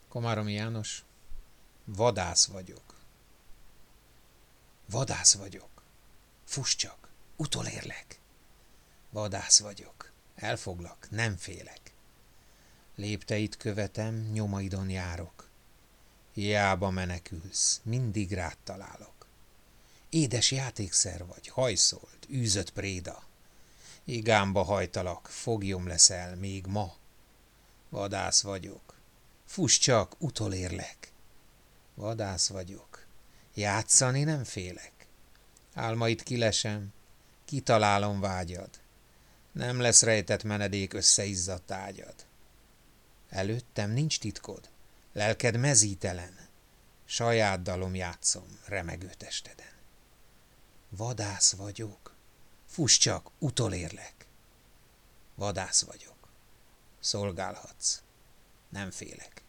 Komáromi János, vadász vagyok. Vadász vagyok. Fuss csak, utolérlek. Vadász vagyok. Elfoglak, nem félek. Lépteit követem, nyomaidon járok. Hiába menekülsz, mindig rád találok. Édes játékszer vagy, hajszolt, űzött préda. Igámba hajtalak, foglyom leszel még ma. Vadász vagyok. Fuss csak, utolérlek. Vadász vagyok. Játszani nem félek. Álmait kilesem, kitalálom vágyad. Nem lesz rejtett menedék összeizzadt ágyad. Előttem nincs titkod, lelked mezítelen. Saját dalom játszom remegő testeden. Vadász vagyok. Fuss csak, utolérlek. Vadász vagyok. Szolgálhatsz. Nem félek.